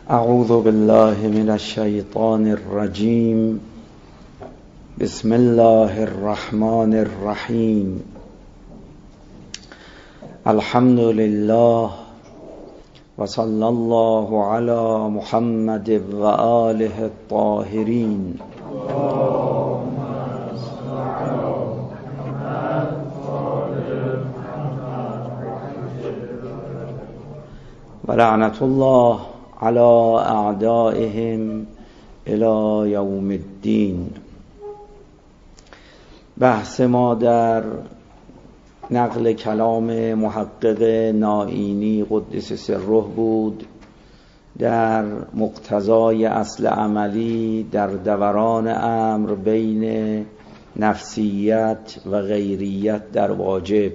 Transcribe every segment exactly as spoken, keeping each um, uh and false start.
اعوذ بالله من الشیطان الرجیم. بسم الله الرحمن الرحیم. الحمد لله و صلی الله علی محمد و آله الطاهرین. و لعنت الله علی اعدائهم الی یوم الدین. بحث ما در نقل کلام محقق نائینی قدس سره بود در مقتضای اصل عملی در دوران امر بین نفسیت و غیریت در واجب،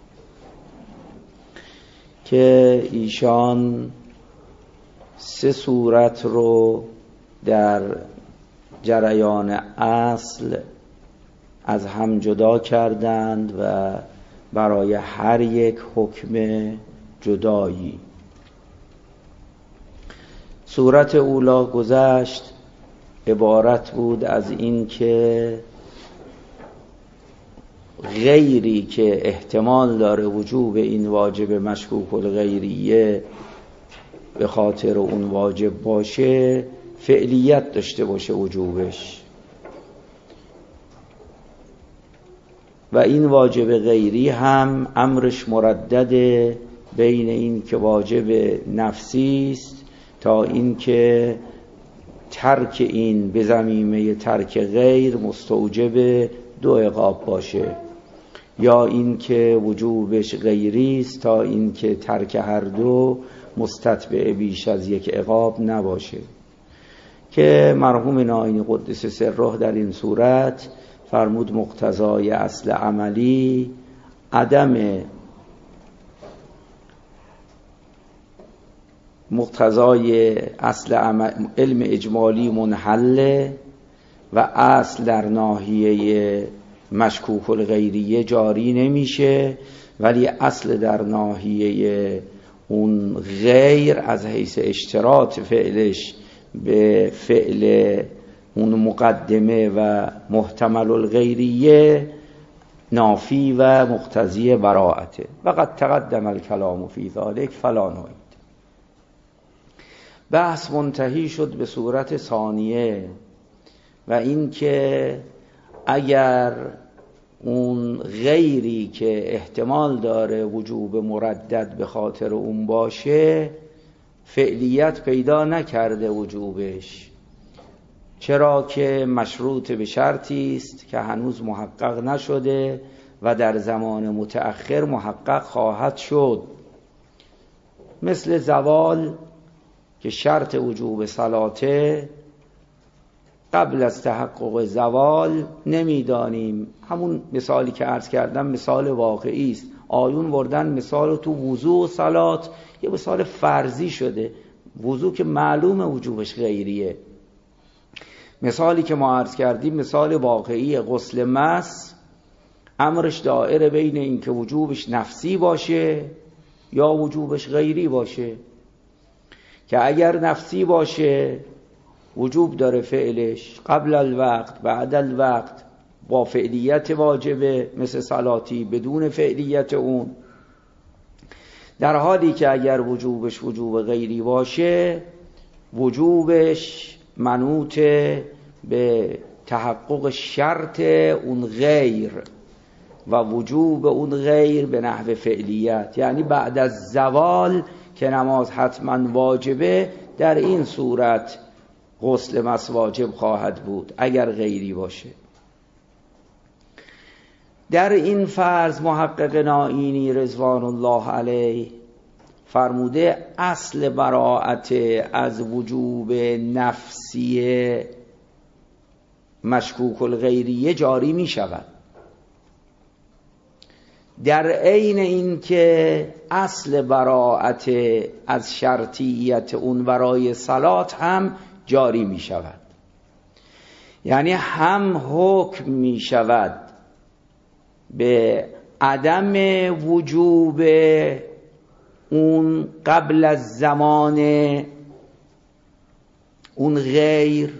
که ایشان سه صورت رو در جریان اصل از هم جدا کردند و برای هر یک حکم جدایی. صورت اولا گذشت عبارت بود از این که غیری که احتمال داره وجوب این واجب مشکوک الغیریه به خاطر اون واجب باشه، فعلیت داشته باشه وجوبش، و این واجب غیری هم امرش مردده بین این که واجب نفسی است تا این که ترک این به ضمیمه ترک غیر مستوجب دو عقاب باشه، یا این که وجوبش غیری است تا این که ترک هر دو مستتبع بیش از یک عقاب نباشه. که مرحوم نائینی قدس سره در این صورت فرمود مقتضای اصل عملی عدم مقتضای اصل علم اجمالی منحله و اصل در ناحیه مشکوک الغیریه جاری نمیشه، ولی اصل در ناحیه اون غیر از حیث اشتراط فعلش به فعل اون مقدمه و محتمل الغیریه نافی و مقتضی براءته. و قد تقدم الکلام فی ذلک فلا نعید. بحث منتهی شد به صورت ثانیه، و این که اگر اون غیری که احتمال داره وجوب مردد به خاطر اون باشه فعلیت پیدا نکرده وجوبش، چرا که مشروط به شرطی است که هنوز محقق نشده و در زمان متأخر محقق خواهد شد، مثل زوال که شرط وجوب صلاته قبل از تحقق زوال نمیدانیم. همون مثالی که عرض کردم مثال واقعی است. آیون بردن مثال تو وضوع و صلات یه مثال فرضی شده، وضوع که معلوم وجوبش غیریه. مثالی که ما عرض کردیم مثال واقعی غسل مس، امرش دائره بین این که وجوبش نفسی باشه یا وجوبش غیری باشه، که اگر نفسی باشه وجوب داره فعلش قبل الوقت بعد الوقت با فعلیت واجبه مثل صلاتی بدون فعلیت اون، در حالی که اگر وجوبش وجوب غیری باشه وجوبش منوط به تحقق شرط اون غیر و وجوب اون غیر به نحو فعلیت، یعنی بعد از زوال که نماز حتما واجبه در این صورت غسل مس واجب خواهد بود اگر غیری باشه. در این فرض محقق نائینی رضوان الله علیه فرموده اصل براءت از وجوب نفسی مشکوک الغیریه جاری می شود، در عین این که اصل براءت از شرطیت اون برای صلات هم جاری می شود. یعنی هم حکم می شود به عدم وجوب اون قبل از زمان اون غیر،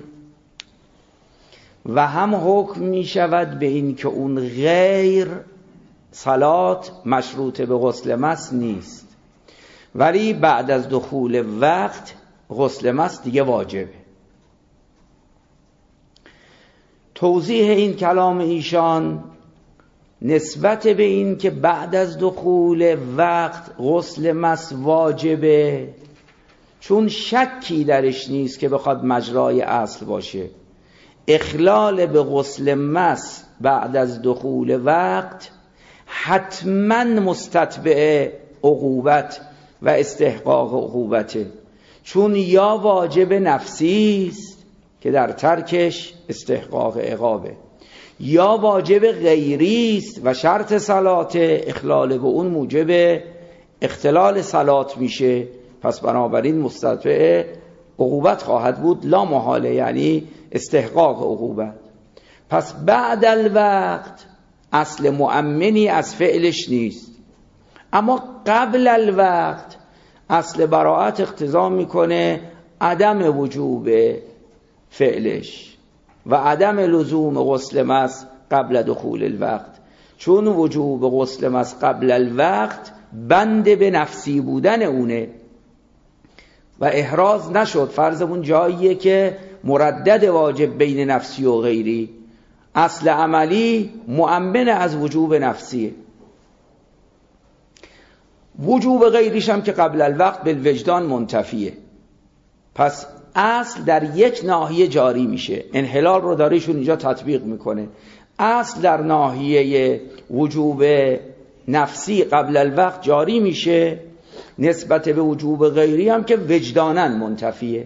و هم حکم می شود به این که اون غیر صلات مشروط به غسل مس نیست، ولی بعد از دخول وقت غسل مس دیگه واجبه. توضیح این کلام ایشان نسبت به این که بعد از دخول وقت غسل مس واجبه، چون شکی درش نیست که بخواد مجرای اصل باشه، اخلال به غسل مس بعد از دخول وقت حتما مستتبع عقوبت و استحقاق عقوبته، چون یا واجب نفسی است که در ترکش استحقاق عقابه، یا واجب غیری است و شرط صلات اخلال به اون موجب اختلال صلات میشه، پس بنابراین مستتبع عقوبت خواهد بود لا محاله، یعنی استحقاق عقوبت. پس بعد الوقت اصل مؤمنی از فعلش نیست، اما قبل الوقت اصل براءت اقتضا میکنه عدم وجوب فعلش و عدم لزوم غسل مس قبل دخول الوقت، چون وجوب غسل مس قبل الوقت بند به نفسی بودن اونه و احراز نشد. فرضمون جاییه که مردد واجب بین نفسی و غیری، اصل عملی مؤمن از وجوب نفسیه، وجوب غیریش هم که قبل الوقت بالوجدان منتفیه. پس اصل در یک ناحیه جاری میشه، انحلال رو داریشون اینجا تطبیق میکنه. اصل در ناحیه وجوب نفسی قبل الوقت جاری میشه، نسبت به وجوب غیری هم که وجداناً منتفیه.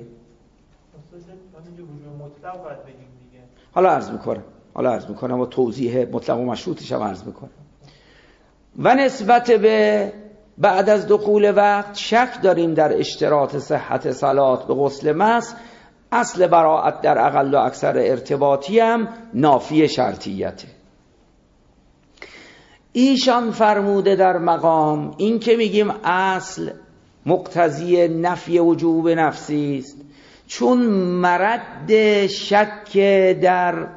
حالا عرض میکنم حالا عرض میکنم و توضیح مطلق و مشروطش هم عرض میکنم. و نسبت به بعد از دخول وقت شک داریم در اشتراط صحت صلات به غسل مس. اصل براءت در اقل و اکثر ارتباطی هم نافی شرطیته. ایشان فرموده در مقام این که میگیم اصل مقتضی نفی وجوب نفسی است، چون مرد شک در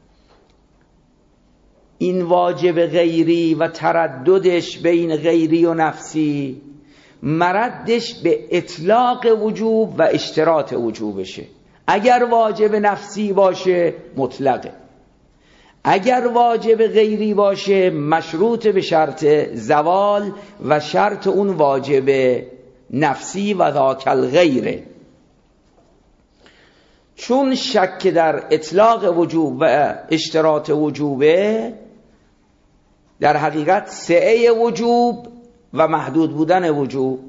این واجب غیری و ترددش بین غیری و نفسی مردش به اطلاق وجوب و اشتراط وجوبشه. اگر واجب نفسی باشه مطلقه، اگر واجب غیری باشه مشروط به شرط زوال و شرط اون واجب نفسی و ذاک الغیره. چون شک در اطلاق وجوب و اشتراط وجوبه، در حقیقت سعه وجوب و محدود بودن وجوب.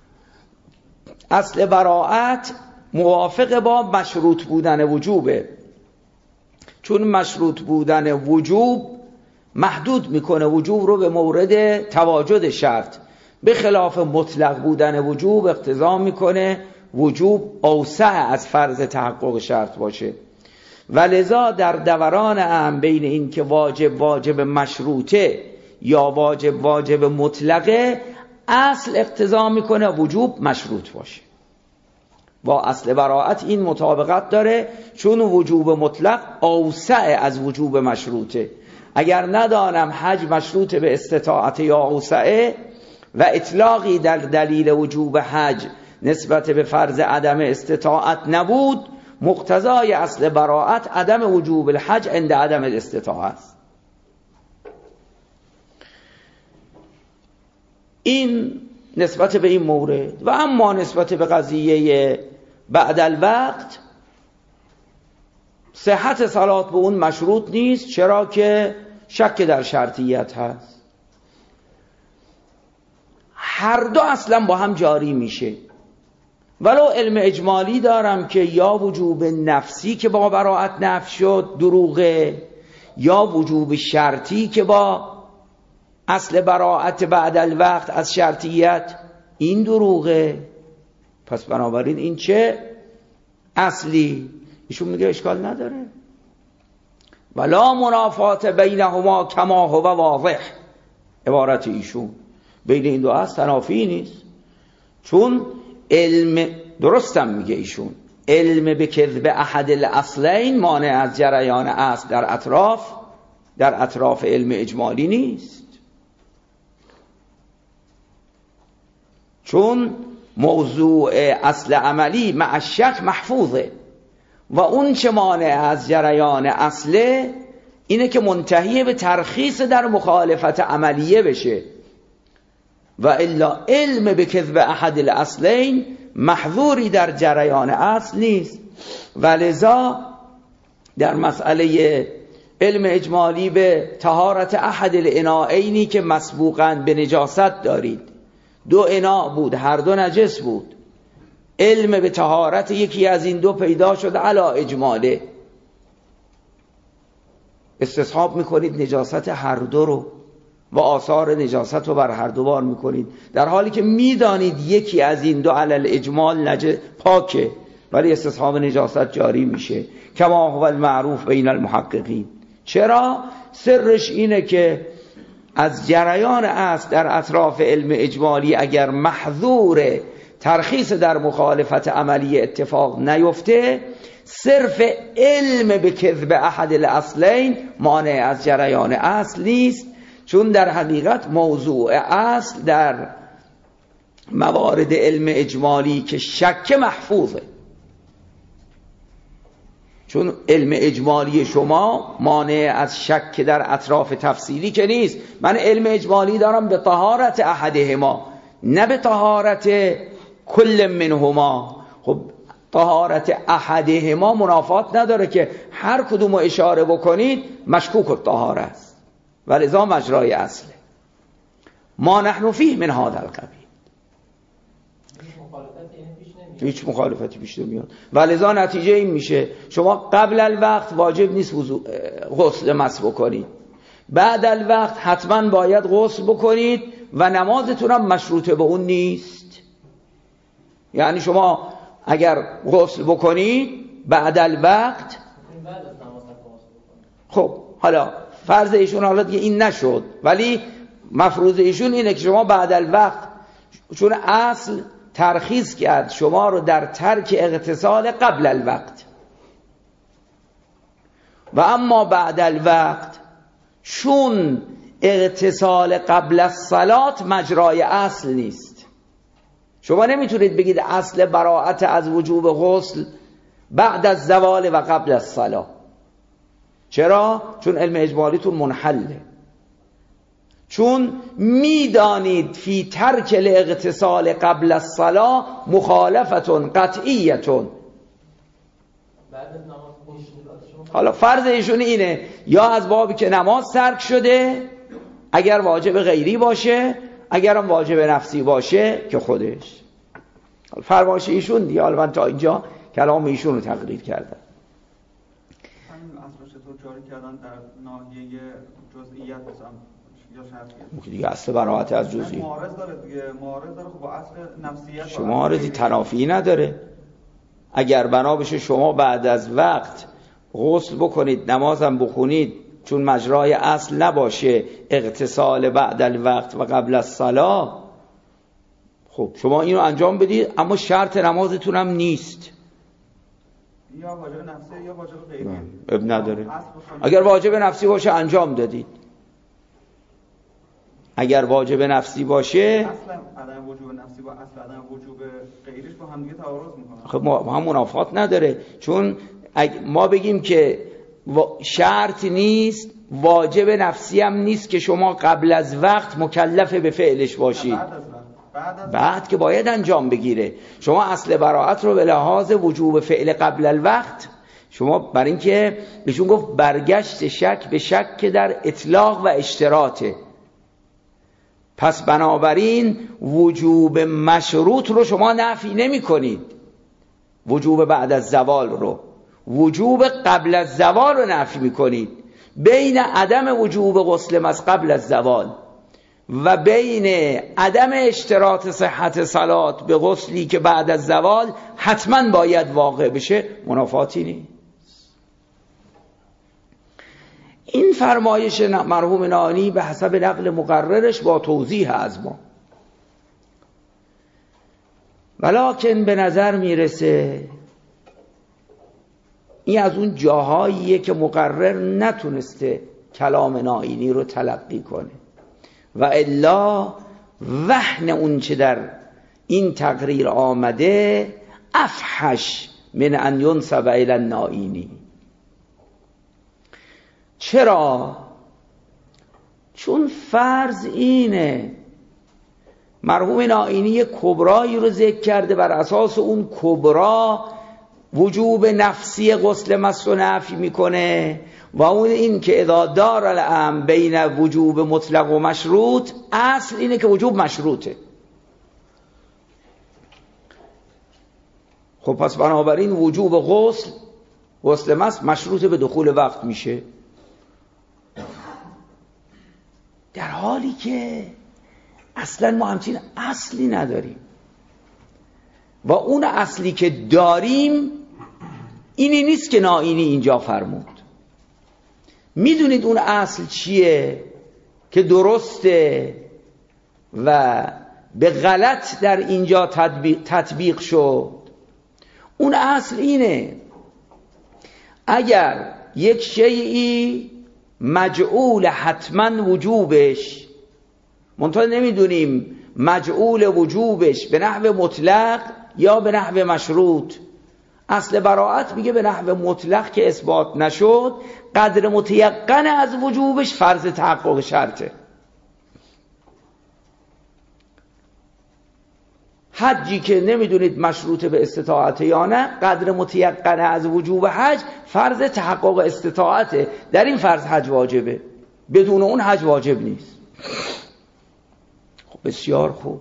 اصل براءت موافق با مشروط بودن وجوبه، چون مشروط بودن وجوب محدود میکنه وجوب رو به مورد تواجد شرط، به خلاف مطلق بودن وجوب اقتضا میکنه وجوب اوسع از فرض تحقق شرط باشه. و لذا در دوران هم بین این که واجب واجب مشروطه یا واجب واجب مطلقه، اصل اقتضا میکنه وجوب مشروط باشه. با اصل براءت این مطابقت داره، چون وجوب مطلق اوسع از وجوب مشروطه. اگر ندانم حج مشروط به استطاعت یا اوسعه و اطلاقی در دلیل وجوب حج نسبت به فرض عدم استطاعت نبود، مقتضای اصل براءت عدم وجوب الحج عند عدم الاستطاعت است. این نسبت به این مورد. و اما نسبت به قضیه بعد الوقت، صحت صلات به اون مشروط نیست، چرا که شک در شرطیت هست. هر دو اصلا با هم جاری میشه. ولو علم اجمالی دارم که یا وجوب نفسی که با براءت نفی شد دروغه، یا وجوب شرطی که با اصل براءت بعد الوقت از شرطیت این دروغه. پس بنابراین این چه اصلی؟ ایشون میگه اشکال نداره، ولا منافات بینهما کما هو واضح. عبارت ایشون بین این دو اصل تنافی نیست، چون علم درستم میگه ایشون علم به کذب احد الاصلین مانع از جریان اصل در اطراف در اطراف علم اجمالی نیست، چون موضوع اصل عملی مع شک محفوظه و اون چه مانع از جریان اصله اینه که منتهی به ترخیص در مخالفت عملیه بشه، و الا علم به کذب احد الاصلین محظوری در جریان اصل نیست. و لذا در مسئله علم اجمالی به طهارت احد الاناءینی که مسبوقاً به نجاست دارید، دو اناء بود، هر دو نجس بود، علم به طهارت یکی از این دو پیدا شد علا اجماله، استصحاب میکنید نجاست هر دو رو و آثار نجاست رو بر هر دو بار میکنید، در حالی که میدانید یکی از این دو علی الاجمال نجس پاکه ولی استصحاب نجاست جاری میشه، کما هو المعروف بین المحققین. چرا؟ سرش اینه که از جریان اصل در اطراف علم اجمالی اگر محظور ترخیص در مخالفت عملی اتفاق نیفته، صرف علم به کذب احد الاصلین مانع از جریان اصل نیست، چون در حقیقت موضوع اصل در موارد علم اجمالی که شک محفوظه، چون علم اجمالی شما مانع از شک در اطراف تفصیلی که نیست. من علم اجمالی دارم به طهارت احدهما نه به طهارت کل منهما. خب طهارت احدهما منافات نداره که هر کدوم اشاره بکنید مشکوک الطهاره است و لذا مجرای اصله. ما نحن فیه من هذا القبیل، هیچ مخالفتی پیش نمیاد و لذا نتیجه این میشه شما قبل الوقت واجب نیست غسل مس بکنید، بعد الوقت حتما باید غسل بکنید و نمازتون هم مشروطه به اون نیست. یعنی شما اگر غسل بکنید بعد الوقت، خب حالا فرض ایشون حالا دیگه این نشد، ولی مفروض ایشون اینه که شما بعد الوقت، چون اصل ترخیص کرد شما رو در ترک اغتسال قبل الوقت، و اما بعد الوقت چون اغتسال قبل الصلاة مجرای اصل نیست. شما نمیتونید بگید اصل براءت از وجوب غسل بعد از زوال و قبل الصلاة. چرا؟ چون علم اجمالیتون منحله، چون میدانید فی ترک الاغتسال قبل الصلاة مخالفتون قطعیتون. حالا فرض ایشون اینه یا از بابی که نماز ترک شده اگر واجب غیری باشه، اگرم واجب نفسی باشه که خودش فرمایش ایشون دیگه. حالا من تا اینجا کلام ایشون رو تقریر کردم. همین اصل چطور جاری کردن در ناحیه جزئیات مثلا یا شرطیه دیگه اصل براءت از جزئی معارض داره دیگه، معارض داره. خب با اصل نفسیت شما معارضی تنافی نداره. اگر بنا بشه شما بعد از وقت غسل بکنید نمازم بخونید چون مجرای اصل نباشه اغتسال بعد الوقت و قبل الصلاة، خب شما اینو انجام بدید اما شرط نمازتون هم نیست، یا واجب نفسی یا واجب غیری اب نداره. اگر واجب نفسی باشه انجام دادید، اگر واجب نفسی باشه اصلا عدم وجوب نفسی با اصل عدم وجوب غیریش با هم دیگه تعارض میکنن. خب ما هم منافات نداره، چون ما بگیم که شرط نیست واجب نفسی هم نیست که شما قبل از وقت مکلف به فعلش باشید، بعد, بعد, بعد که باید انجام بگیره. شما اصل براءت رو به لحاظ وجوب فعل قبل الوقت، شما بر این که بهشون گفت برگشت شک به شک که در اطلاق و اشتراطه، پس بنابراین وجوب مشروط رو شما نفی نمی کنید، وجوب بعد از زوال رو، وجوب قبل از زوال رو نفی می کنید. بین عدم وجوب غسل مس قبل از زوال و بین عدم اشتراط صحت صلات به غسلی که بعد از زوال حتما باید واقع بشه منافاتی نیست. این فرمایش مرحوم نانی به حسب نقل مقررش با توضیح از ما، ولکن به نظر میرسه این از اون جاهاییه که مقرر نتونسته کلام نائینی رو تلقی کنه و الا وهن اون چه در این تقریر آمده افحش من ان ینسب الی النائینی. چرا؟ چون فرض اینه مرحوم نائینی کبرایی رو ذکر کرده، بر اساس اون کبرا وجوب نفسی غسل مس رو نفی میکنه و اون این که اذا دار الامر بین وجوب مطلق و مشروط، اصل اینه که وجوب مشروطه. خب پس بنابراین وجوب غسل غسل مس مشروط به دخول وقت میشه، در حالی که اصلا ما همچین اصلی نداریم و اون اصلی که داریم اینی نیست که نائینی اینجا فرمود. میدونید اون اصل چیه که درسته و به غلط در اینجا تطبیق, تطبیق شد؟ اون اصل اینه اگر یک شیئی مجعول حتما وجوبش، منتها نمیدونیم مجعول وجوبش به نحو مطلق یا به نحو مشروط، اصل براءت میگه به نحو مطلق که اثبات نشد قدر متیقن از وجوبش فرض تحقق شرطه. حجی که نمیدونید مشروط به استطاعت یا نه، قدر متیقن از وجوب حج فرض تحقق استطاعته، در این فرض حج واجبه، بدون اون حج واجب نیست. خب بسیار خوب،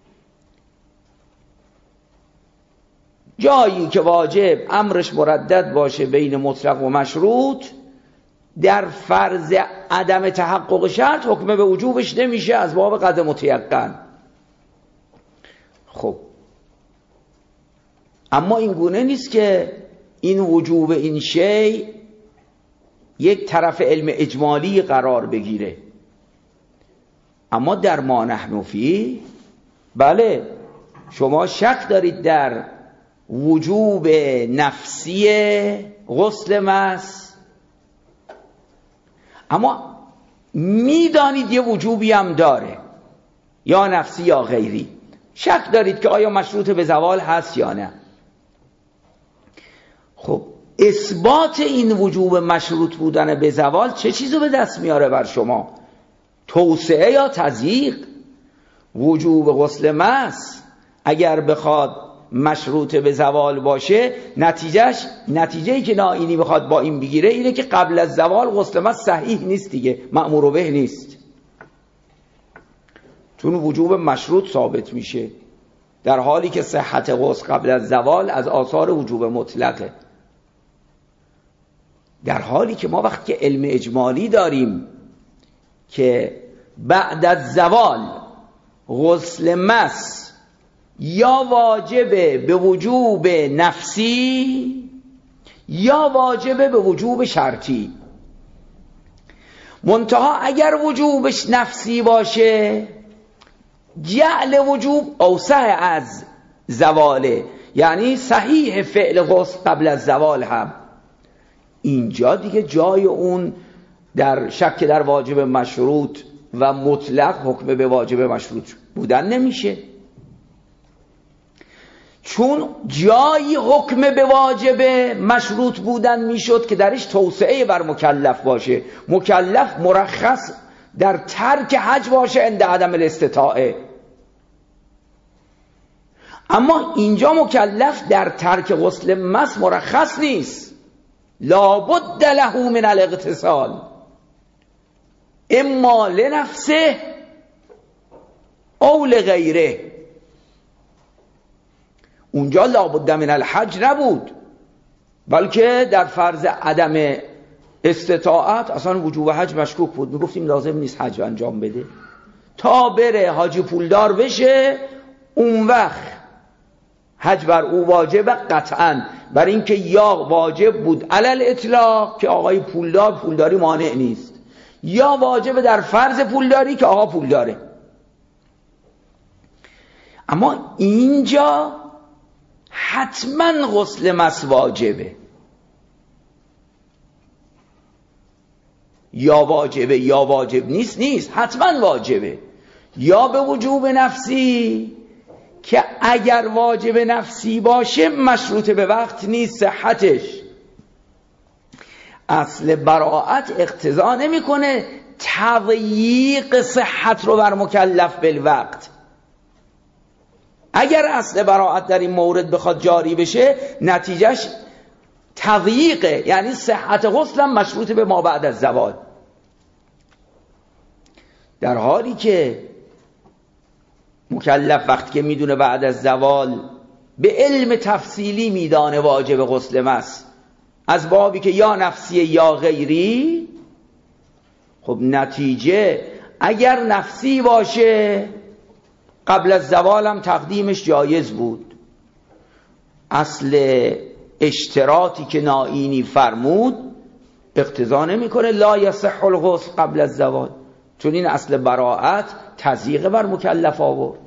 جایی که واجب امرش مردد باشه بین مطلق و مشروط، در فرض عدم تحقق شرط حکم به وجوبش نمیشه از باب قدر متیقن. خب اما این گونه نیست که این وجوب این شی یک طرف علم اجمالی قرار بگیره. اما در ما نحن فی، بله شما شک دارید در وجوب نفسی غسل مس، اما میدانید یه وجوبی هم داره، یا نفسی یا غیری. شک دارید که آیا مشروط به زوال هست یا نه. خب اثبات این وجوب مشروط بودن به زوال چه چیزو به دست میاره بر شما؟ توسعه یا تضییق؟ وجوب غسل مس اگر بخواد مشروط به زوال باشه، نتیجهش نتیجه‌ای که نائینی بخواد با این بگیره اینه که قبل از زوال غسل مس صحیح نیست دیگه، مأمور به نیست، چون وجوب مشروط ثابت میشه، در حالی که صحت غسل قبل از زوال از آثار وجوب مطلقه. در حالی که ما وقتی که علم اجمالی داریم که بعد از زوال غسل مس یا واجبه به وجوب نفسی یا واجبه به وجوب شرطی، منتها اگر وجوبش نفسی باشه جعل وجوب اوسع از زواله، یعنی صحیح فعل غسل قبل از زوال هم، اینجا دیگه جای اون در شک در واجب مشروط و مطلق حکم به واجب مشروط بودن نمیشه، چون جایی حکم به واجب مشروط بودن میشد که درش توسعه بر مکلف باشه، مکلف مرخص در ترک حج باشه عند عدم الاستطاعه. اما اینجا مکلف در ترک غسل مس مرخص نیست، لابد له من الاغتسال اما لنفسه او لغیره. اونجا لابد من الحج نبود، بلکه در فرض عدم استطاعت اصلا وجوب حج مشکوک بود، میگفتیم لازم نیست حج انجام بده تا بره حاجی پولدار بشه، اون وقت حج بر او واجب قطعا، بر اینکه یا واجب بود علل اطلاق که آقای پولدار پولداری مانع نیست، یا واجب در فرض پولداری که آقا پولداره. اما اینجا حتما غسل مس واجبه، یا واجبه یا واجب نیست نیست، حتما واجبه. یا به وجوب نفسی که اگر واجب نفسی باشه مشروط به وقت نیست صحتش. اصل براءت اقتضا نمیکنه تضییق صحت رو بر مکلف بالوقت. اگر اصل براءت در این مورد بخواد جاری بشه نتیجهش تضییقه، یعنی صحت غسل هم مشروط به ما بعد از زوال، در حالی که مکلف وقتی که میدونه بعد از زوال به علم تفصیلی میدانه واجب غسل مس، از بابی که یا نفسی یا غیری. خب نتیجه اگر نفسی باشه قبل از زوال هم تقدیمش جایز بود. اصل اشتراطی که نائینی فرمود اقتضا نمیکنه لا یصح الغسل قبل از زوال، چون این اصل براءت تضییق بر مکلف آورد.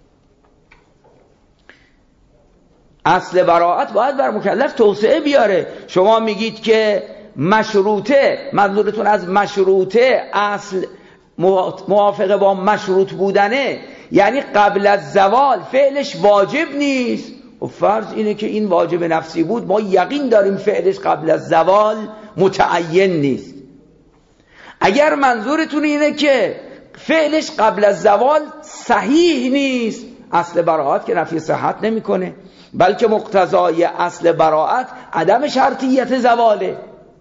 اصل براءت باید بر مکلف توسعه بیاره. شما میگید که مشروطه، منظورتون از مشروطه اصل موافقه با مشروط بودنه، یعنی قبل از زوال فعلش واجب نیست. و فرض اینه که این واجب نفسی بود، ما یقین داریم فعلش قبل از زوال متعین نیست. اگر منظورتون اینه که فعلش قبل از زوال صحیح نیست، اصل براءت که نفی صحت نمیکنه، بلکه مقتضای اصل براءت عدم شرطیت زواله.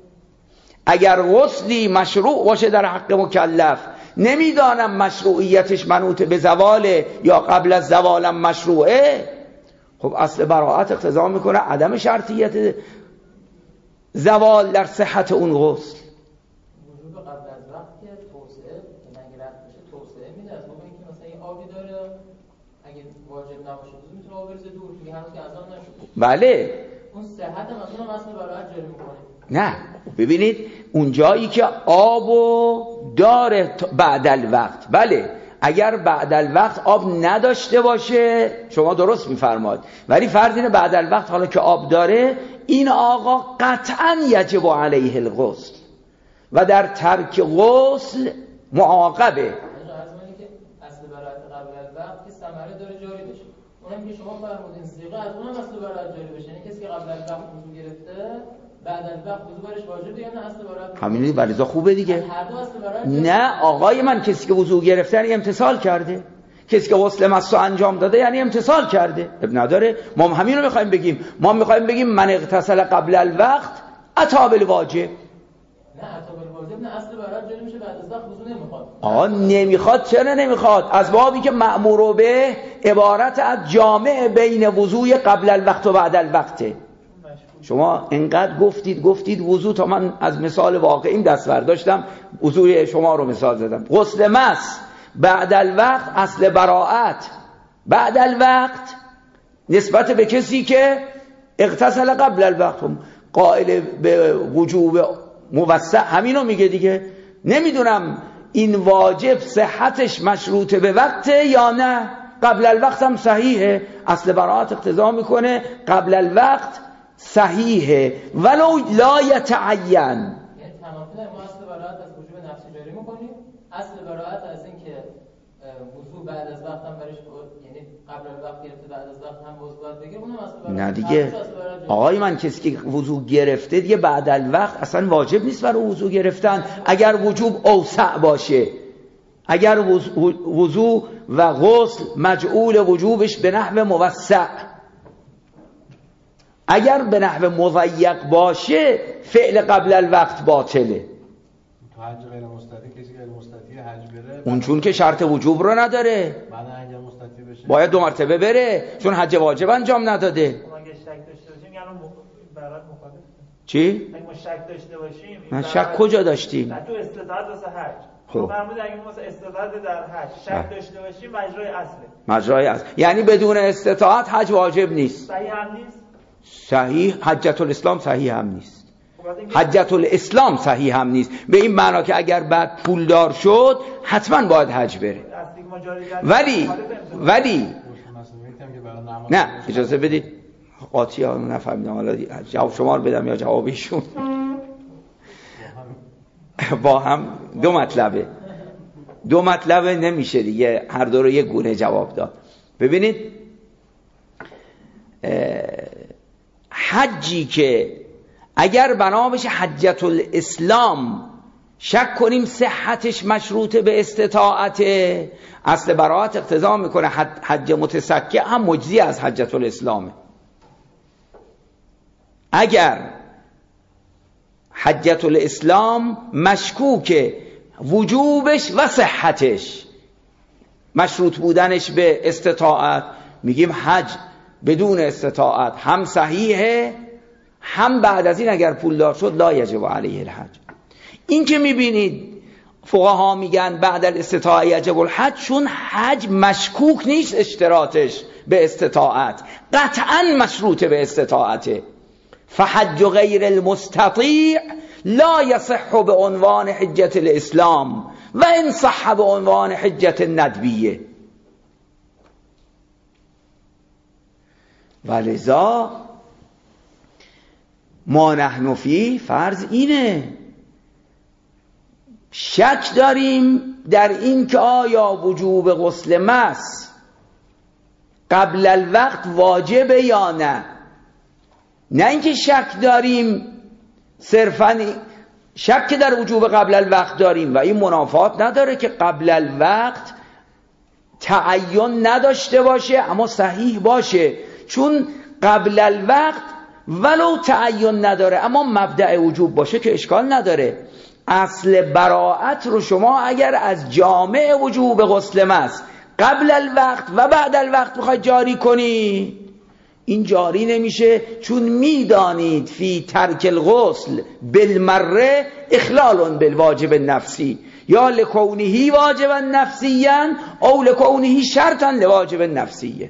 اگر غسلی مشروع باشه در حق مکلف، نمیدانم مشروعیتش منوط به زواله یا قبل از زوالم مشروعه، خب اصل براءت اقتضا میکنه عدم شرطیت زوال در صحت اون غسل. وجود قبل از وقت که توسعه اگه رفت بشه توسعه میده، از موقعی که مثلا این آبی داره اگه واجب نباشه میتونه آب بریزه دور، دیگه هنوز که اذان نشده. بله اون صحت هم از اون اصل براءت جاری میکنه. نه ببینید اون جایی که آبو داره بعد الوقت، بله اگر بعد الوقت آب نداشته باشه شما درست میفرماد، ولی فرض اینه بعد الوقت حالا که آب داره این آقا قطعا یجب علیه الغسل و در ترک غسل معاقبه. اصل براءت قبل الوقت که ثمره داره جاری بشه، اونم که شما فرمودین صیغه از اونم اصل براءت جاری بشه، یعنی کسی که قبل الوقت وضو گرفته بعد الوقت وضو برش واجبه یا نه اصل براءت؟ همین بریزا خوبه دیگه. نه آقای من، کسی که وضو گرفته یعنی امتثال کرده، کسی که غسل مس انجام داده یعنی امتثال کرده، اب نداره. ما همین رو میخوایم بگیم، ما میخوایم بگیم من اغتسل قبل الوقت اتی بالواجب. نه اتی بالواجب نه، اصل براءت جاری میشه بعد از وقت وضو نمیخواد. آه نمیخواد. چرا نمیخواد؟ از بابی که مأمور به عبارت از جامع بین وضوی قبل الوقت و بعد الوقته. شما انقدر گفتید گفتید وضو تا من از مثال واقعیم دست برداشتم، وضوی شما رو مثال زدم. غسل مس بعد الوقت اصل براءت بعد الوقت نسبت به کسی که اغتسل قبل الوقت، قائل به وجوب موسع همینو میگه دیگه. نمیدونم این واجب صحتش مشروط به وقته یا نه، قبل الوقت هم صحیحه، اصل براءت اقتضا میکنه قبل الوقت صحیحه ولو لا یتعین. یعنی تمام ما اصل براءت از وجوب نفسی جاری میکنیم، اصل براءت از این که وضو بعد از وقت هم برش، یعنی قبل الوقت گرفته بعد از وقت هم وضو باید بگیره، اونم اصل براءت. نه دیگه آقای من، کسی که وضو گرفته دیگه بعد الوقت اصلا واجب نیست برای وضو گرفتن اگر وجوب اوسع باشه. اگر وضو و غسل مجعول وجوبش به نحو موسع، اگر به نحو مضیق باشه فعل قبل الوقت باطله. تو حج غیر مستطیع کسی غیر مستطیع حج بره، اون چون که شرط وجوب رو نداره، بعد حج مستطیع بشه باید دو مرتبه بره چون حج واجب انجام نداده. اگه شک داشته باشیم یعنی برات مخالف. چی؟ اگه ما شک داشته باشیم، من شک کجا داشتیم؟ تو استطاعت واسه حج. خب فرمود اگه ما استطاعت در حج شک داشته باشیم مجرای اصله. مجرای اصل یعنی بدون استطاعت حج واجب نیست. صحیح هم نیست. صحیح حجت الاسلام صحیح هم نیست. حجت الاسلام صحیح هم نیست به این معنا که اگر بعد پولدار شد حتما باید حج بره. ولی ولی نه اجازه بدید قاطی ها نفهمیدم، حالا جواب شما رو بدم یا جواب ایشون. با هم دو مطلبه دو مطلبه نمیشه دیگه هر دو رو یک گونه جواب داد. ببینید حجی که اگر بنا بشه حجت الاسلام شک کنیم صحتش مشروط به استطاعت، اصل براءت اقتضا میکنه حج متسکع هم مجزی از حجت الاسلامه. اگر حجت الاسلام مشکوک وجوبش و صحتش، مشروط بودنش به استطاعت، میگیم حج بدون استطاعت هم صحیحه هم بعد از این اگر پولدار شد لا یجب علیه الحج. این که میبینید فقها میگن بعد الاستطاعه یجب الحج، چون حج مشکوک نیست اشتراطش به استطاعت، قطعا مشروط به استطاعته. فحج غیر المستطیع لا یصح به عنوان حجت الاسلام و ان صح به عنوان حجت الندبیه. ولذا ما نحن فی فرض اینه، شک داریم در این که آیا وجوب غسل مس قبل الوقت واجبه یا نه. نه اینکه شک داریم صرفا شک در وجوب قبل الوقت داریم و این منافات نداره که قبل الوقت تعین نداشته باشه اما صحیح باشه، چون قبل الوقت ولو تعین نداره اما مبدأ وجوب باشه که اشکال نداره. اصل براءت رو شما اگر از جامع وجوب غسل مس قبل الوقت و بعد الوقت بخواید جاری کنی، این جاری نمیشه، چون میدانید فی ترک الغسل بالمره اخلال بالواجب النفسی، یا لکونه واجبا نفسیا او لکونه شرطا لواجب نفسیه.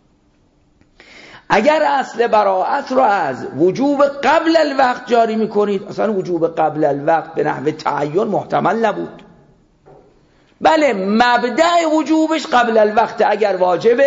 اگر اصل براءت رو از وجوب قبل الوقت جاری میکنید، اصلا وجوب قبل الوقت به نحو تعین محتمل نبود. بله مبدأ وجوبش قبل الوقت اگر واجب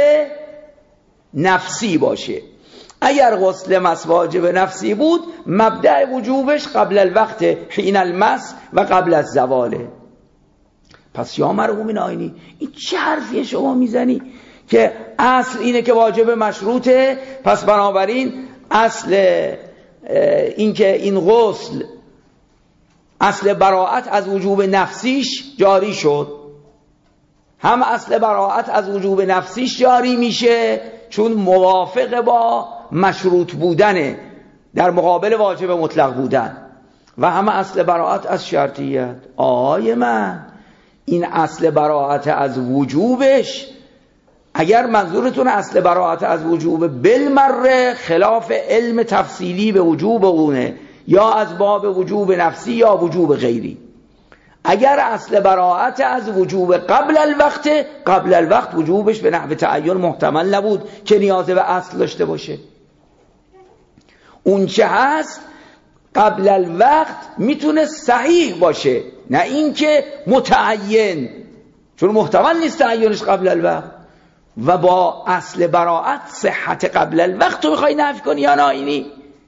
نفسی باشه. اگر غسل مس واجب نفسی بود مبدأ وجوبش قبل الوقت حین المس و قبل از زواله. پس یا مرحومین آینی این چه حرفیه شما میزنی که اصل اینه که واجب مشروطه، پس بنابراین اصل این که این غسل اصل براءت از وجوب نفسیش جاری شد، هم اصل براءت از وجوب نفسیش جاری میشه چون موافق با مشروط بودنه در مقابل واجب مطلق بودن، و هم اصل براءت از شرطیت. آهای من این اصل براءت از وجوبش، اگر منظورتون اصل براءت از وجوب بالمره خلاف علم تفصیلی به وجوب اونه، یا از باب وجوب نفسی یا وجوب غیری. اگر اصل براءت از وجوب قبل الوقت، قبل الوقت وجوبش به نحو تعین محتمل نبود که نیاز به اصل داشته باشه. اون چه هست قبل الوقت میتونه صحیح باشه، نه اینکه متعین، چون محتمل نیست تعینش قبل الوقت. و با اصل براءت صحت قبل الوقت رو میخوای نفی کنی یا ناینی؟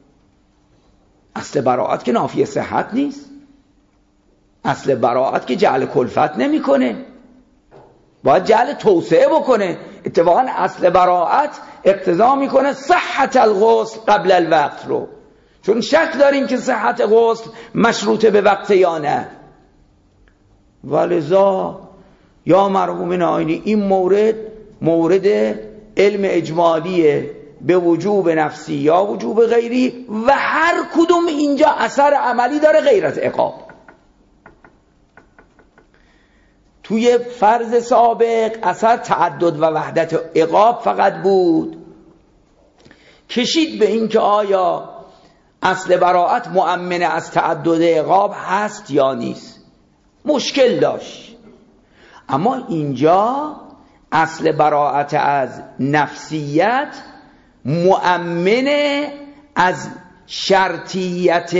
اصل براءت که نافی صحت نیست، اصل براءت که جعل کلفت نمی کنه، باید جعل توسعه بکنه. اتفاقا اصل براءت اقتضا میکنه صحت الغسل قبل الوقت رو، چون شک داریم که صحت غسل مشروطه به وقت یا نه. ولذا یا مرحومین آینی این مورد مورد علم اجمالیه به وجوب نفسی یا وجوب غیری، و هر کدوم اینجا اثر عملی داره غیر از عقاب. توی فرض سابق اثر تعدد و وحدت عقاب فقط بود، کشید به این که آیا اصل براءت مؤمن از تعدد عقاب هست یا نیست، مشکل داشت. اما اینجا اصل براءت از نفسیت مؤمن از شرطیت،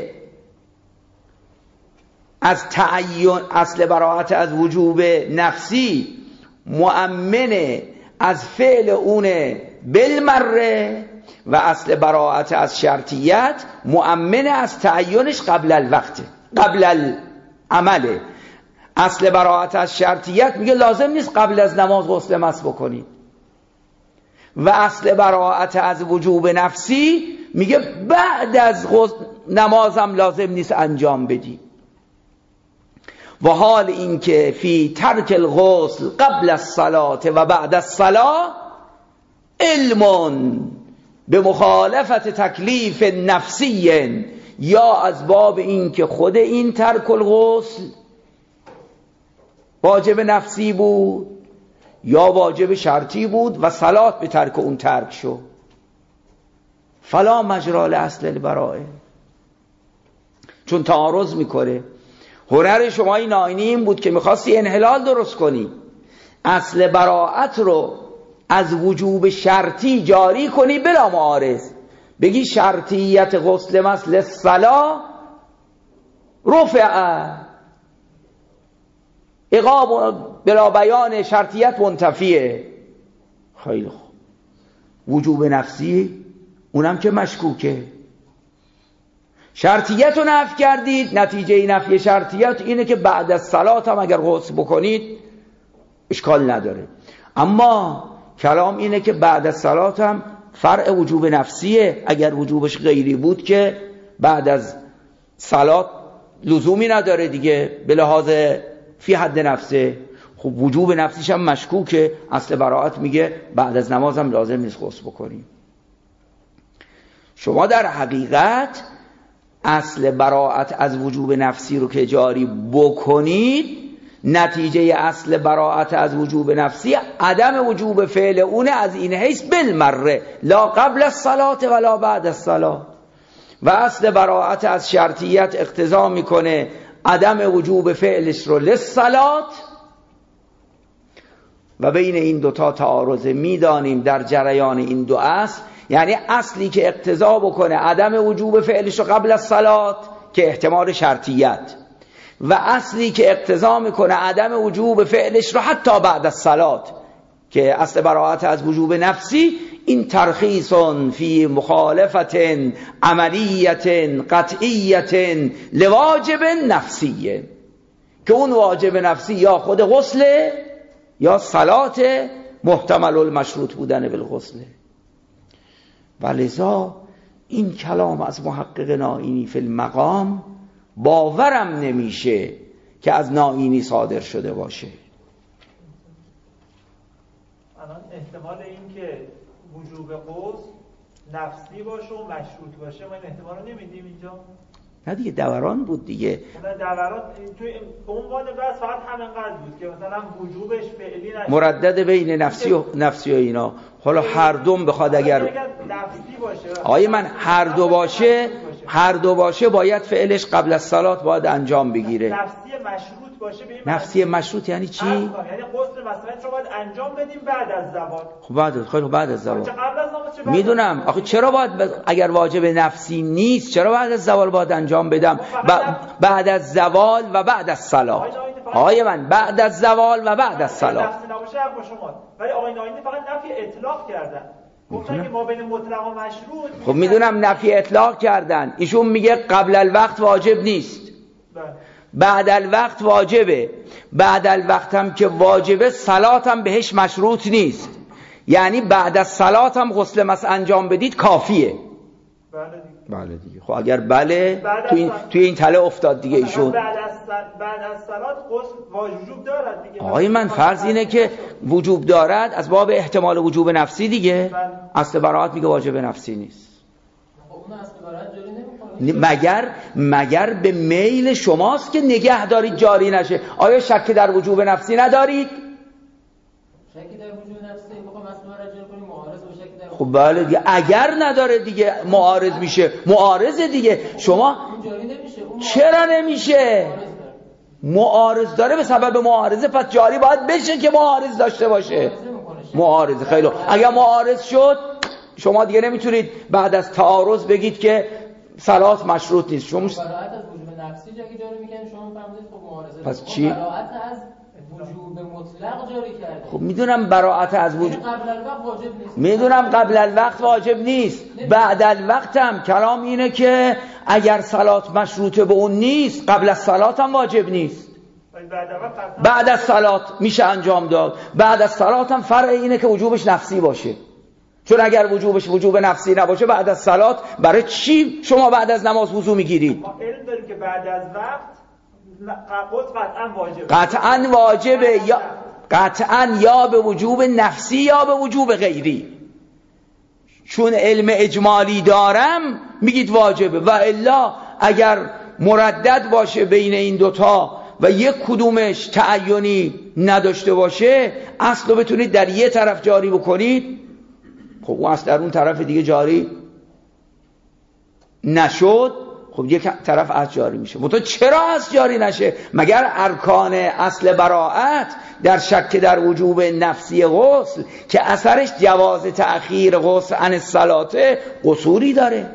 از تعین. اصل براءت از وجوب نفسی مؤمن از فعل اونه بالمره، و اصل براءت از شرطیت مؤمن از تعینش قبل الوقت، قبل عمله. اصل براءت از شرطیت میگه لازم نیست قبل از نماز غسل مس بکنید، و اصل براءت از وجوب نفسی میگه بعد از نمازم لازم نیست انجام بدی. و حال این که فی ترک الغسل قبل الصلاة و بعد الصلاة علم به مخالفت تکلیف نفسی، یا از باب این که خود این ترک الغسل واجب نفسی بود یا واجب شرطی بود و صلات به ترک اون ترک شد. فلا مجرا لاصل البراءه، چون تعارض میکنه. هنر شما این آینی این بود که میخواستی انحلال درست کنی، اصل براءت رو از وجوب شرطی جاری کنی بلا معارض، بگی شرطیت غسل مثل الصلاة رفع، اقام بلا بیان شرطیت منتفیه. خیلی خوب، وجوب نفسی اونم که مشکوکه. شرطیت رو نفی کردید، نتیجه نفی شرطیت اینه که بعد از صلات هم اگر غسل بکنید اشکال نداره. اما کلام اینه که بعد از صلات هم فرع وجوب نفسیه، اگر وجوبش غیری بود که بعد از صلات لزومی نداره دیگه به لحاظ فی حد نفسه. خب وجوب نفسیش هم مشکوکه، اصل براءت میگه بعد از نماز هم لازم نیست غسل بکنیم. شما در حقیقت اصل براءت از وجوب نفسی رو که جاری بکنید، نتیجه اصل براءت از وجوب نفسی عدم وجوب فعل اونه از این حیث بالمره، لا قبل الصلاة ولا بعد الصلاة. و اصل براءت از شرطیت اقتضا میکنه عدم وجوب فعلش رو للصلاة، و بین این دوتا تعارض میدانیم در جریان این دو اصل. یعنی اصلی که اقتضا بکنه عدم وجوب فعلش رو قبل الصلاة که احتمال شرطیت، و اصلی که اقتضا میکنه عدم وجوب فعلش رو حتی بعد الصلاة که اصل براءت از وجوب نفسی، این ترخیص فی مخالفت عملیت قطعیت لواجب نفسی، که اون واجب نفسی یا خود غسل یا صلات محتمل المشروط بودن بالغسل. ولذا این کلام از محقق نائینی فی المقام باورم نمیشه که از نائینی صادر شده باشه. الان احتمال این که وجوب غسل نفسی باشه و مشروط باشه ما این احتمال رو نمیدیم اینجا؟ نه دیگه، دوران بود دیگه. اون دوران توی عنوان بس فقط همینقدر بود که مثلا وجوبش فعلی نشه، مردد بین نفسی و نفسی و اینا. حالا هر دوم بخواد اگر نفسی باشه، آیه من هر دو باشه، هر دو باشه باید فعلش قبل از صلات باید انجام بگیره. نفسی مشروط باشه به نفسی مشروط یعنی چی؟ یعنی غسل مثلا شما باید انجام بدیم بعد از زوال. خب بعد خیلی بعد از زوال. قبل از نماز چه؟ میدونم. آخه چرا باید ب... اگر واجب نفسی نیست چرا بعد از زوال باید انجام بدم؟ ب... بعد از زوال و بعد از صلات. آیه من بعد از زوال و بعد از صلات. نفسی نباشه حق با شما. ولی آیین آیین فقط نفی اطلاق کردن. گفتن که ما بین مطلق و مشروط. خب میدونم نفی اطلاق کردن. ایشون میگه قبل الوقت واجب نیست. بله. بعد الوقت واجبه. بعد الوقت هم که واجبه صلات هم بهش مشروط نیست. یعنی بعد از صلات هم غسل مس انجام بدید کافیه. بله دیگه. بله دیگه. خب اگر بله تو این تو این تله افتاد دیگه ایشون. بعد از بعد از صلات غسل وجوب دارد دیگه. آقای من فرض اینه که وجوب دارد از باب احتمال وجوب نفسی دیگه. بله. اصل براءت میگه واجب نفسی نیست. اون اصل براءت جاری نمی‌کنه. مگر مگر به میل شماست که نگه دارید جاری نشه. آیا شک در وجوب نفسی ندارید؟ شکی در وجوب نفسی بخوام اصل براءت جاری کنیم معارض با شکی در. خب بله دیگه، اگر نداره دیگه معارض میشه. معارض دیگه. شما اون جاری نمیشه. اون چرا نمیشه؟ معارض داره، به سبب معارضه پس جاری باید بشه که معارض داشته باشه. معارض خیلی اگر معارض شد شما دیگه نمیتونید بعد از تعارض بگید که صلات مشروط نیست. شما براءت از وجوب نفسی جایی جاری میکنه شما فهمیدید خب معارضه. پس چی؟ براءت از وجوب مطلق جاری کرده. خب میدونم براءت از وجوب قبل الوقت واجب نیست. میدونم قبل الوقت واجب نیست، بعد الوقت هم کلام اینه که اگر صلات مشروطه به اون نیست قبل از صلات هم واجب نیست. بعد از صلات میشه انجام داد. بعد از صلات هم فرع اینه که وجوبش نفسی باشه، چون اگر وجوبش وجوب نفسی نباشه بعد از صلات برای چی شما بعد از نماز وضو میگیرید؟ ما علم داریم که بعد از وقت قطعا واجبه. قطعا واجبه، یا قطعا یا به وجوب نفسی یا به وجوب غیری. چون علم اجمالی دارم میگید واجبه، و الا اگر مردد باشه بین این دوتا و یک کدومش تعینی نداشته باشه، اصل رو بتونید در یه طرف جاری بکنید، خب اون اصل در اون طرف دیگه جاری نشد، خب یک طرف از جاری میشه. منتها چرا از جاری نشه؟ مگر ارکان اصل براءت در شک در وجوب نفسی غسل که اثرش جواز تأخیر غسل عن الصلاة قصوری داره؟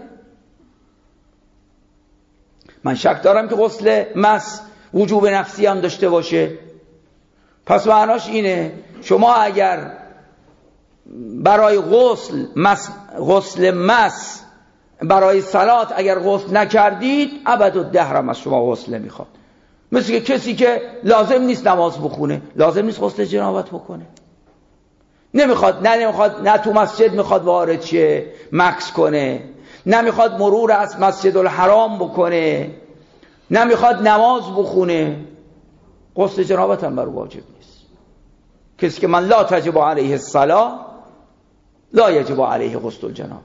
من شک دارم که غسل مس وجوب نفسی هم داشته باشه. پس معناش اینه شما اگر برای غسل مس غسل مس برای صلات اگر غسل نکردید ابدالدهر از شما غسل نمیخواد. مثل که کسی که لازم نیست نماز بخونه، لازم نیست غسل جنابت بکنه، نمیخواد نه نمیخواد نه تو مسجد میخواد وارد شه مکث کنه، نمیخواد مرور از مسجد الحرام بکنه، نمیخواد نماز بخونه، غسل جنابت هم بر واجب نیست. کسی که من لا تجب علیه الصلاة لا یجب علیه غسل الجنابه.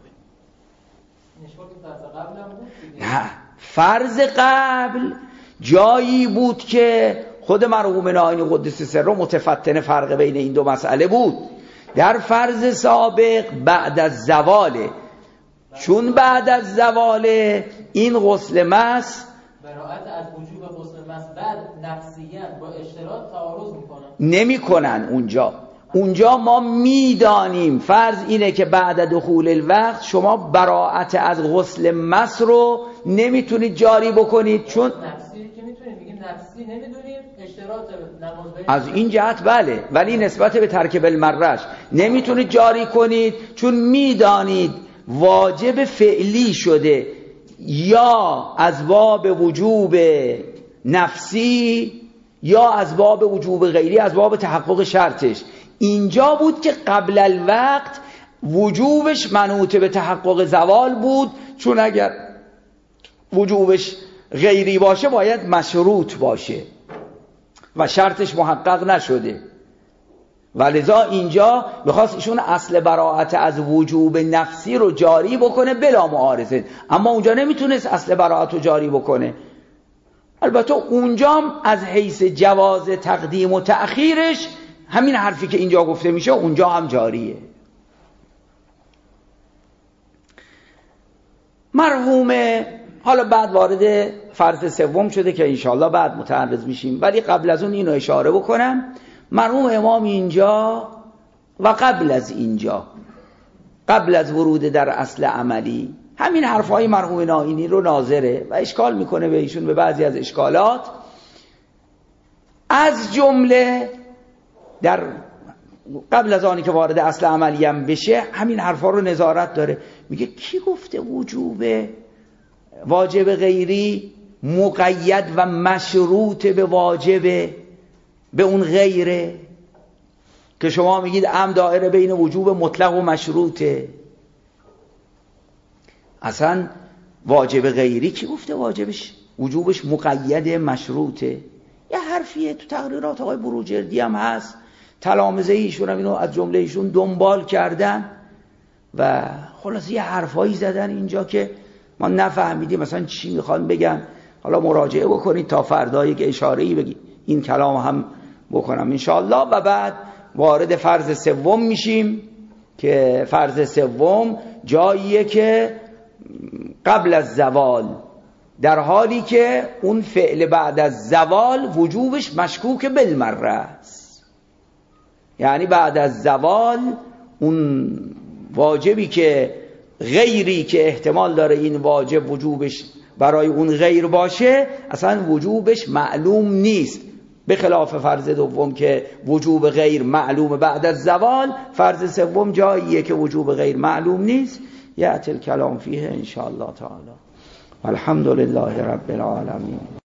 نه، فرض قبل جایی بود که خود مرحوم نائینی قدس سره متفتن فرق بین این دو مسئله بود. در فرض سابق بعد از زواله، چون بعد از زواله این غسل مس براءت از وجوب غسل مس بعد نفسیاً با اشتراط تعارض میکنن نمی کنن. اونجا اونجا ما میدانیم فرض اینه که بعد دخول الوقت شما براءت از غسل مس رو نمیتونید جاری بکنید، چون نفسی که میتونید میگیم نفسی نمیدونیم اشتراط نماز بین از این جهت بله، ولی نسبت به ترکب المرش نمیتونید جاری کنید، چون میدانید واجب فعلی شده، یا از باب وجوب نفسی یا از باب وجوب غیری، از باب تحقق شرطش. اینجا بود که قبل الوقت وجوبش منوط به تحقق زوال بود، چون اگر وجوبش غیری باشه باید مشروط باشه و شرطش محقق نشده، ولذا اینجا میخواست ایشون اصل براءت از وجوب نفسی رو جاری بکنه بلا معارضه، اما اونجا نمیتونست اصل براءت رو جاری بکنه. البته اونجا از حیث جواز تقدیم و تأخیرش همین حرفی که اینجا گفته میشه اونجا هم جاریه. مرحوم حالا بعد وارد فرض سوم شده که انشاءالله بعد متعرض میشیم، ولی قبل از اون اینو اشاره بکنم. مرحوم امام اینجا و قبل از اینجا، قبل از ورود در اصل عملی، همین حرفای مرحوم نائینی رو ناظره و اشکال میکنه به ایشون به بعضی از اشکالات. از جمله در قبل از آنی که وارد اصل عملی هم بشه همین حرفا رو نظارت داره. میگه کی گفته وجوب واجب غیری مقید و مشروط به واجب به اون غیره، که شما میگید ام دائره بین وجوب مطلق و مشروطه. اصلا واجب غیری کی گفته واجبش وجوبش مقید مشروطه؟ یه حرفیه تو تقریرات آقای بروجردی هم هست، تلامذه ایشون هم اینو از جمله ایشون دنبال کردن و خلاص یه حرفایی زدن اینجا که ما نفهمیدیم مثلا چی میخوان بگن. حالا مراجعه بکنید تا فردا یک اشاره‌ای بگید این کلام هم بکنم انشاءالله، و بعد وارد فرض سوم میشیم که فرض سوم جاییه که قبل از زوال، در حالی که اون فعل بعد از زوال وجوبش مشکوک بالمره است، یعنی بعد از زوال اون واجبی که غیری که احتمال داره این واجب وجوبش برای اون غیر باشه اصلا وجوبش معلوم نیست. به خلاف فرض دوم که وجوب غیر معلوم بعد از زوال، فرض سوم جاییه که وجوب غیر معلوم نیست. یأتی الکلام فیه ان شاء الله تعالی. الحمد لله رب العالمین.